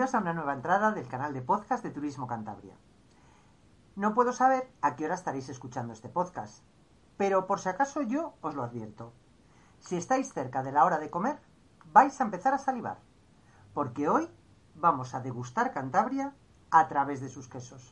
Bienvenidos a una nueva entrada del canal de podcast de Turismo Cantabria. No puedo saber a qué hora estaréis escuchando este podcast, pero por si acaso yo os lo advierto. Si estáis cerca de la hora de comer, vais a empezar a salivar, porque hoy vamos a degustar Cantabria a través de sus quesos.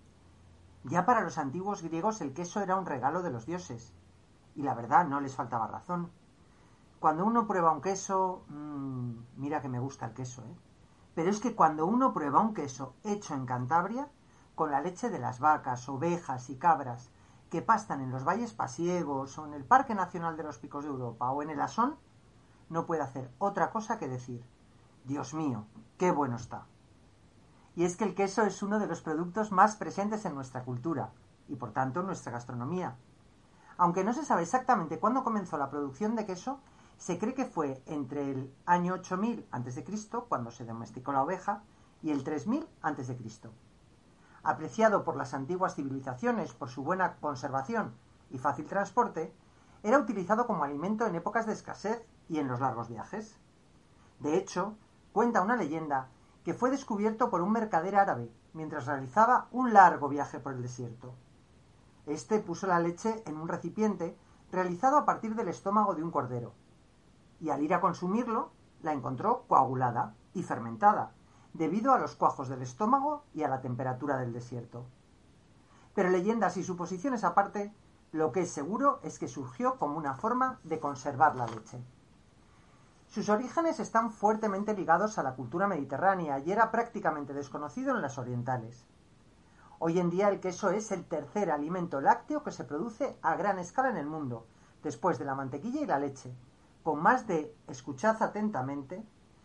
Ya para los antiguos griegos el queso era un regalo de los dioses, y la verdad no les faltaba razón. Cuando uno prueba un queso, mira que me gusta el queso, Pero es que cuando uno prueba un queso hecho en Cantabria, con la leche de las vacas, ovejas y cabras que pastan en los valles pasiegos o en el Parque Nacional de los Picos de Europa o en el Asón, no puede hacer otra cosa que decir: Dios mío, qué bueno está. Y es que el queso es uno de los productos más presentes en nuestra cultura y por tanto en nuestra gastronomía. Aunque no se sabe exactamente cuándo comenzó la producción de queso, se cree que fue entre el año 8000 a.C., cuando se domesticó la oveja, y el 3000 a.C. Apreciado por las antiguas civilizaciones por su buena conservación y fácil transporte, era utilizado como alimento en épocas de escasez y en los largos viajes. De hecho, cuenta una leyenda que fue descubierto por un mercader árabe mientras realizaba un largo viaje por el desierto. Este puso la leche en un recipiente realizado a partir del estómago de un cordero, y al ir a consumirlo, la encontró coagulada y fermentada, debido a los cuajos del estómago y a la temperatura del desierto. Pero leyendas y suposiciones aparte, lo que es seguro es que surgió como una forma de conservar la leche. Sus orígenes están fuertemente ligados a la cultura mediterránea y era prácticamente desconocido en las orientales. Hoy en día el queso es el tercer alimento lácteo que se produce a gran escala en el mundo, después de la mantequilla y la leche, con más de, escuchad atentamente,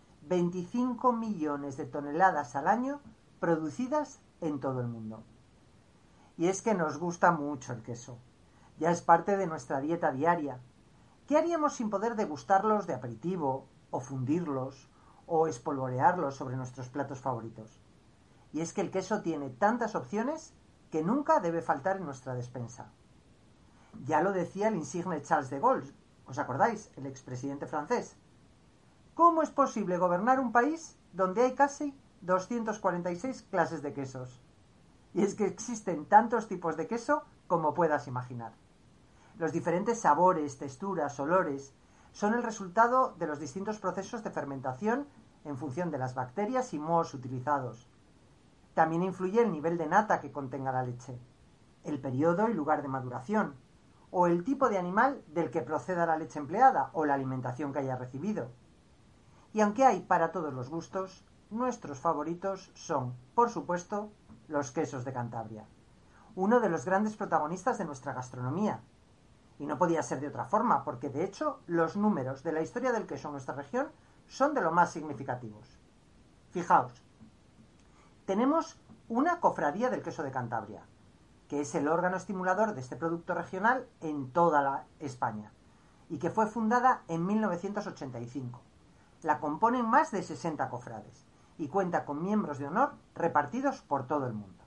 25 millones de toneladas al año producidas en todo el mundo. Y es que nos gusta mucho el queso. Ya es parte de nuestra dieta diaria. ¿Qué haríamos sin poder degustarlos de aperitivo, o fundirlos, o espolvorearlos sobre nuestros platos favoritos? Y es que el queso tiene tantas opciones que nunca debe faltar en nuestra despensa. Ya lo decía el insigne Charles de Gaulle, ¿os acordáis? El expresidente francés. ¿Cómo es posible gobernar un país donde hay casi 246 clases de quesos? Y es que existen tantos tipos de queso como puedas imaginar. Los diferentes sabores, texturas, olores son el resultado de los distintos procesos de fermentación en función de las bacterias y mohos utilizados. También influye el nivel de nata que contenga la leche, el periodo y lugar de maduración, o el tipo de animal del que proceda la leche empleada o la alimentación que haya recibido. Y aunque hay para todos los gustos, nuestros favoritos son, por supuesto, los quesos de Cantabria, uno de los grandes protagonistas de nuestra gastronomía. Y no podía ser de otra forma, porque de hecho los números de la historia del queso en nuestra región son de lo más significativos. Fijaos, tenemos una cofradía del queso de Cantabria, que es el órgano estimulador de este producto regional en toda la España, y que fue fundada en 1985. La componen más de 60 cofrades, y cuenta con miembros de honor repartidos por todo el mundo.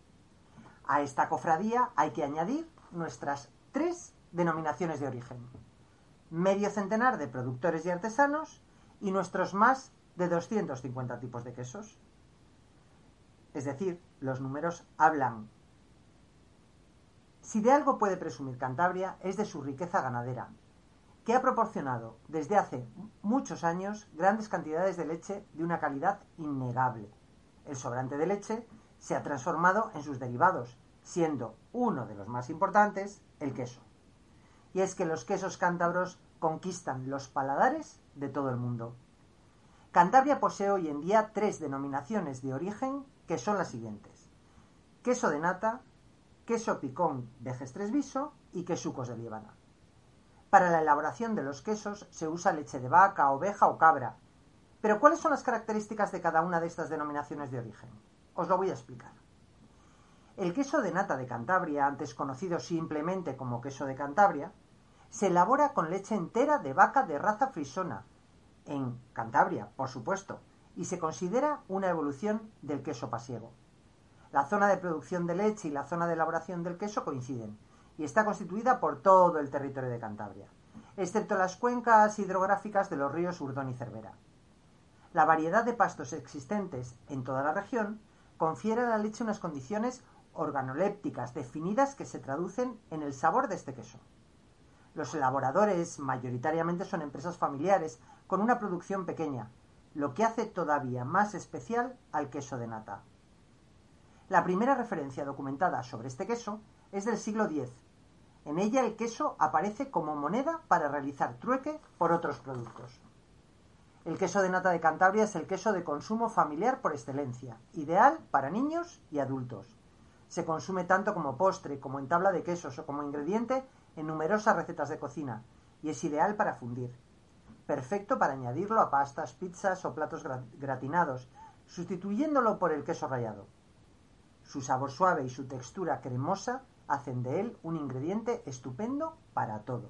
A esta cofradía hay que añadir nuestras 3 denominaciones de origen, medio centenar de productores y artesanos, y nuestros más de 250 tipos de quesos. Es decir, los números hablan. Si de algo puede presumir Cantabria es de su riqueza ganadera, que ha proporcionado desde hace muchos años grandes cantidades de leche de una calidad innegable. El sobrante de leche se ha transformado en sus derivados, siendo uno de los más importantes el queso. Y es que los quesos cántabros conquistan los paladares de todo el mundo. Cantabria posee hoy en día 3 denominaciones de origen que son las siguientes: queso de nata, queso picón de Gestresviso y quesucos de Liébana. Para la elaboración de los quesos se usa leche de vaca, oveja o cabra. Pero ¿cuáles son las características de cada una de estas denominaciones de origen? Os lo voy a explicar. El queso de nata de Cantabria, antes conocido simplemente como queso de Cantabria, se elabora con leche entera de vaca de raza frisona, en Cantabria, por supuesto, y se considera una evolución del queso pasiego. La zona de producción de leche y la zona de elaboración del queso coinciden, y está constituida por todo el territorio de Cantabria, excepto las cuencas hidrográficas de los ríos Urdón y Cervera. La variedad de pastos existentes en toda la región confiere a la leche unas condiciones organolépticas definidas que se traducen en el sabor de este queso. Los elaboradores mayoritariamente son empresas familiares con una producción pequeña, lo que hace todavía más especial al queso de nata. La primera referencia documentada sobre este queso es del siglo X. En ella el queso aparece como moneda para realizar trueque por otros productos. El queso de nata de Cantabria es el queso de consumo familiar por excelencia, ideal para niños y adultos. Se consume tanto como postre, como en tabla de quesos o como ingrediente en numerosas recetas de cocina y es ideal para fundir. Perfecto para añadirlo a pastas, pizzas o platos gratinados, sustituyéndolo por el queso rallado. Su sabor suave y su textura cremosa hacen de él un ingrediente estupendo para todo.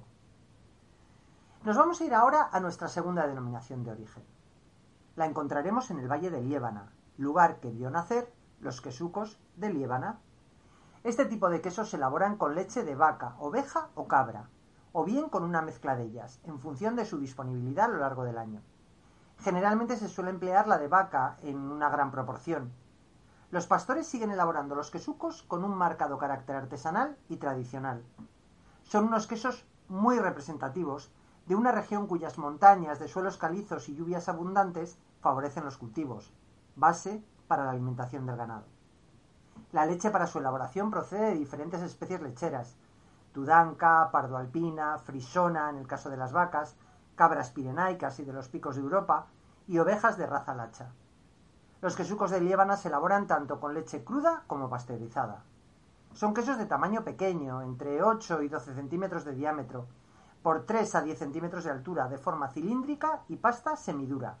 Nos vamos a ir ahora a nuestra segunda denominación de origen. La encontraremos en el Valle de Liébana, lugar que vio nacer los quesucos de Liébana. Este tipo de quesos se elaboran con leche de vaca, oveja o cabra, o bien con una mezcla de ellas, en función de su disponibilidad a lo largo del año. Generalmente se suele emplear la de vaca en una gran proporción. Los pastores siguen elaborando los quesucos con un marcado carácter artesanal y tradicional. Son unos quesos muy representativos de una región cuyas montañas de suelos calizos y lluvias abundantes favorecen los cultivos, base para la alimentación del ganado. La leche para su elaboración procede de diferentes especies lecheras: tudanca, pardoalpina, frisona en el caso de las vacas, cabras pirenaicas y de los picos de Europa, y ovejas de raza lacha. Los quesucos de Liébana se elaboran tanto con leche cruda como pasteurizada. Son quesos de tamaño pequeño, entre 8 y 12 centímetros de diámetro, por 3 a 10 centímetros de altura, de forma cilíndrica y pasta semidura.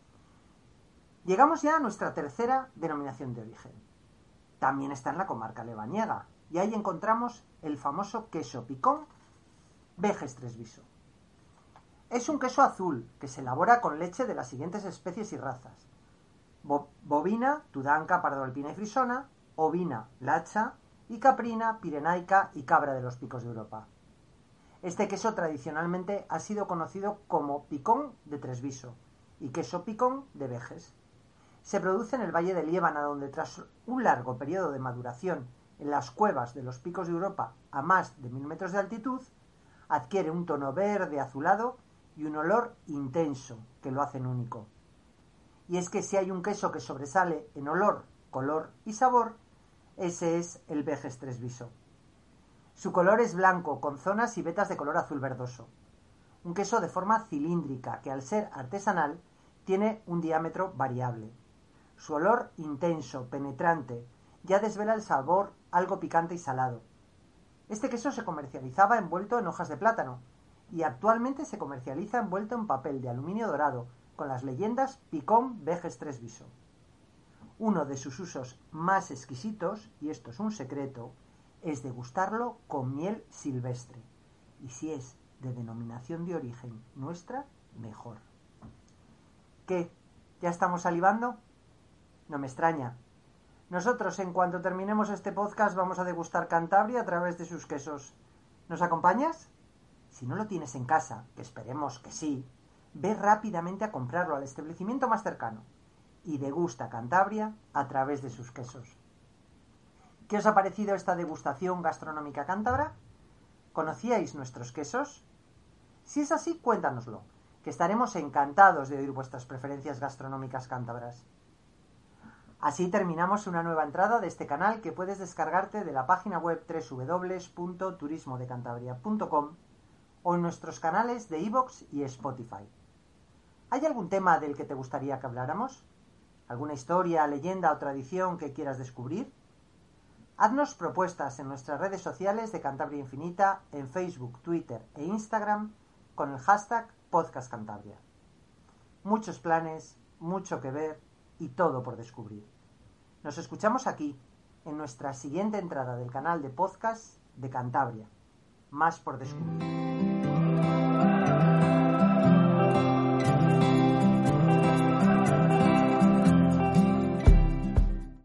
Llegamos ya a nuestra tercera denominación de origen. También está en la comarca lebaniega, y ahí encontramos el famoso queso picón Vejes Tresviso. Es un queso azul que se elabora con leche de las siguientes especies y razas: bovina, tudanca, pardoalpina y frisona; ovina, lacha; y caprina, pirenaica y cabra de los picos de Europa. Este queso tradicionalmente ha sido conocido como picón de Tresviso y queso picón de Vejes. Se produce en el Valle de Liébana, donde tras un largo periodo de maduración en las cuevas de los picos de Europa a más de 1000 metros de altitud, adquiere un tono verde azulado y un olor intenso que lo hacen único. Y es que si hay un queso que sobresale en olor, color y sabor, ese es el Vejes Tresviso. Su color es blanco, con zonas y vetas de color azul verdoso. Un queso de forma cilíndrica que, al ser artesanal, tiene un diámetro variable. Su olor intenso, penetrante, ya desvela el sabor algo picante y salado. Este queso se comercializaba envuelto en hojas de plátano y actualmente se comercializa envuelto en papel de aluminio dorado con las leyendas Picón Vejes Tresviso. Uno de sus usos más exquisitos, y esto es un secreto, es degustarlo con miel silvestre, y si es de denominación de origen nuestra, mejor. ¿Qué? ¿Ya estamos salivando? No me extraña. Nosotros, en cuanto terminemos este podcast, vamos a degustar Cantabria a través de sus quesos. ¿Nos acompañas? Si no lo tienes en casa, que esperemos que sí, ve rápidamente a comprarlo al establecimiento más cercano y degusta Cantabria a través de sus quesos. ¿Qué os ha parecido esta degustación gastronómica cántabra? ¿Conocíais nuestros quesos? Si es así, cuéntanoslo, que estaremos encantados de oír vuestras preferencias gastronómicas cántabras. Así terminamos una nueva entrada de este canal que puedes descargarte de la página web www.turismodecantabria.com o en nuestros canales de iVoox y Spotify. ¿Hay algún tema del que te gustaría que habláramos? ¿Alguna historia, leyenda o tradición que quieras descubrir? Haznos propuestas en nuestras redes sociales de Cantabria Infinita, en Facebook, Twitter e Instagram, con el hashtag PodcastCantabria. Muchos planes, mucho que ver y todo por descubrir. Nos escuchamos aquí, en nuestra siguiente entrada del canal de podcast de Cantabria. Más por descubrir.